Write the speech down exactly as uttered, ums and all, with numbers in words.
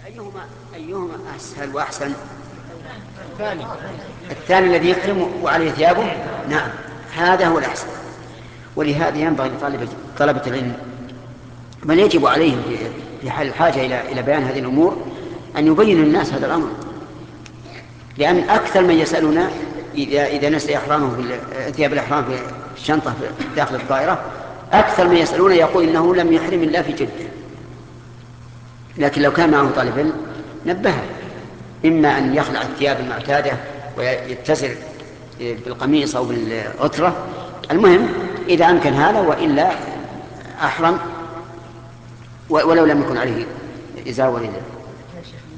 أيهما أيهما أسهل وأحسن؟ الثاني. الثاني الذي يحرم وعليه ثيابه. نعم، هذا هو الأحسن. ولهذا ينبغي لطالب طلبة العلم، بل يجب عليهم في في حال الحاجة إلى إلى بيان هذه الأمور أن يبين للناس هذا الأمر، لأن أكثر من يسألنا إذا إذا نسي إحرامه في ثياب الإحرام في الشنطة في داخل الطائرة، أكثر من يسألون يقول إنه لم يحرم إلا في جدة. لكن لو كان معه طالب علم نبهه، إما أن يخلع الثياب المعتادة ويتزر بالقميص أو بالغترة، المهم إذا أمكن هذا، وإلا أحرم ولو لم يكن عليه إزار ورداء.